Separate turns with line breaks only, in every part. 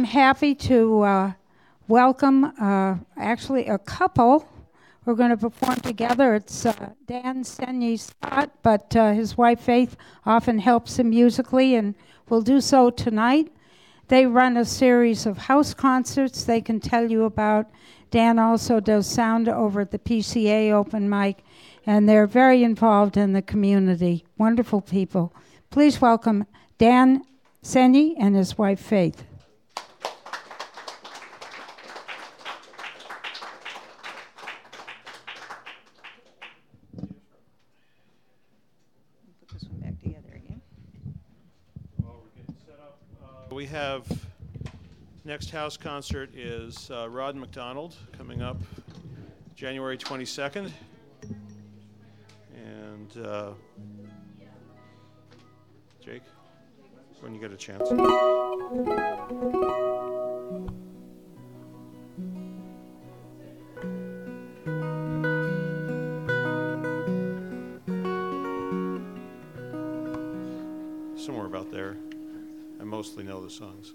I'm happy to welcome actually a couple. We're going to perform together. It's Dan Senyi Scott, but his wife Faith often helps him musically and will do so tonight. They run a series of house concerts they can tell you about. Dan also does sound over at the PCA open mic, and they're very involved in the community. Wonderful people. Please welcome Dan Senyi and his wife Faith.
We have next house concert is Rod McDonald coming up January 22nd. And Jake, when you get a chance. Somewhere about there. I mostly know the songs.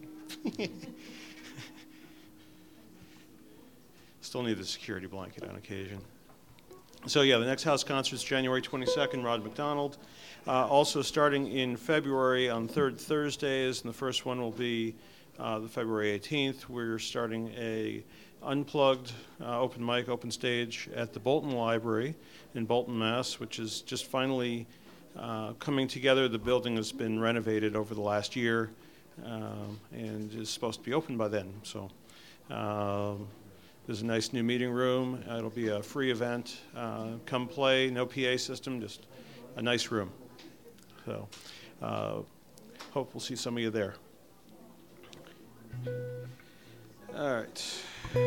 Still need the security blanket on occasion. So yeah, the next house concert is January 22nd, Rod McDonald. Also starting in February on third Thursdays, and the first one will be the February 18th. We're starting a unplugged open mic, open stage at the Bolton Library in Bolton, Mass., which is just finally coming together. The building has been renovated over the last year and is supposed to be open by then. So there's a nice new meeting room. It'll be a free event. Come play, no PA system, just a nice room. So hope we'll see some of you there. All right.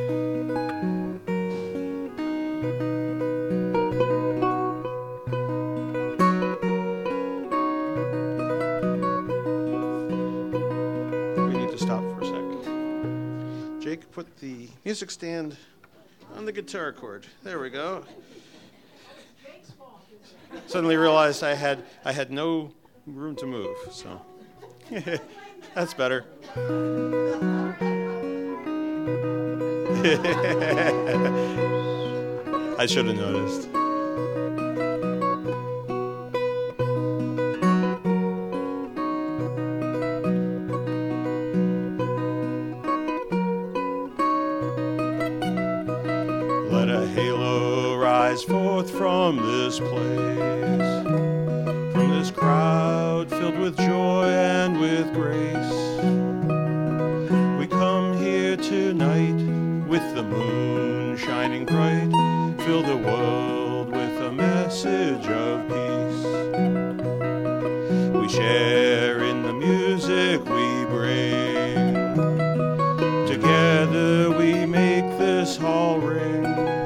Put the music stand on the guitar cord. There we go. Suddenly realized I had no room to move, so that's better. I should have noticed. Forth from this place, from this crowd filled with joy and with grace. We come here tonight with the moon shining bright, fill the world with a message of peace. We share in the music we bring, together we make this hall ring.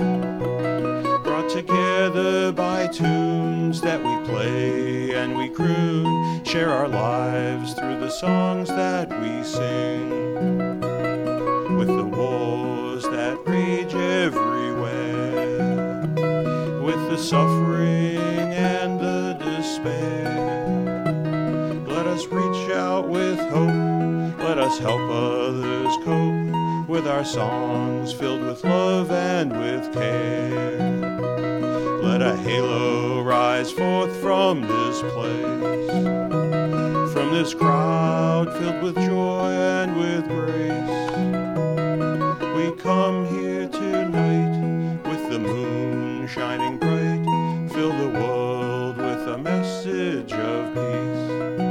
Together by tunes that we play and we croon, share our lives through the songs that we sing. With the wars that rage everywhere, with the suffering and the despair, let us reach out with hope, let us help others cope, with our songs filled with love and with care. Let a halo rise forth from this place, from this crowd filled with joy and with grace. We come here tonight with the moon shining bright, fill the world with a message of peace.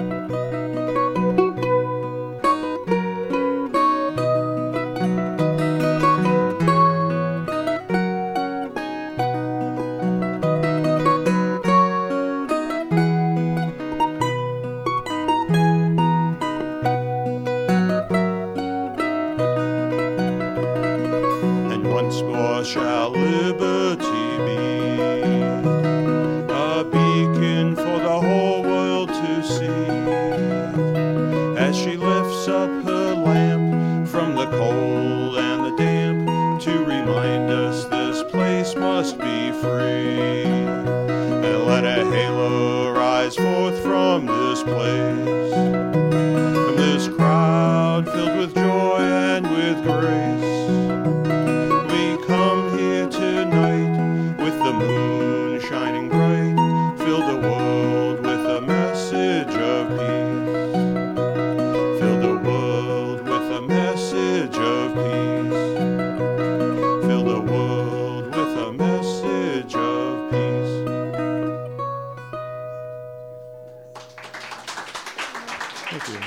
Shall liberty be a beacon for the whole world to see, as she lifts up her lamp from the cold and the damp, to remind us this place must be free. And let a halo rise forth from this place, from this crowd filled with joy Thank you.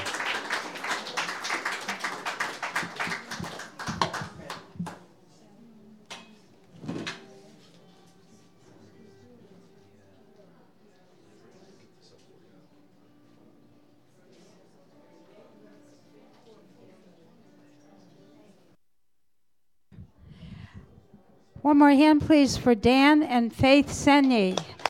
One more hand, please, for Dan and Faith Senye.